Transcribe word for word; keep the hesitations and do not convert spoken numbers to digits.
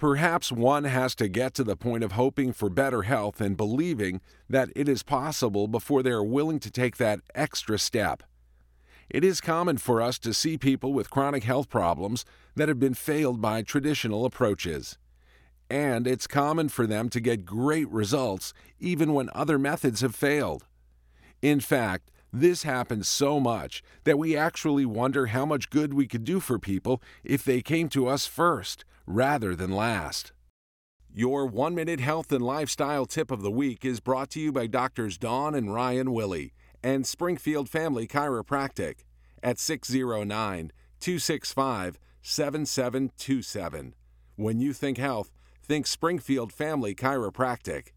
Perhaps one has to get to the point of hoping for better health and believing that it is possible before they are willing to take that extra step. It is common for us to see people with chronic health problems that have been failed by traditional approaches. And it's common for them to get great results even when other methods have failed. In fact, this happens so much that we actually wonder how much good we could do for people if they came to us first, rather than last. Your one-minute health and lifestyle tip of the week is brought to you by Doctors Dawn and Ryan Willey and Springfield Family Chiropractic at six oh nine, two six five, seven seven two seven. When you think health, think Springfield Family Chiropractic.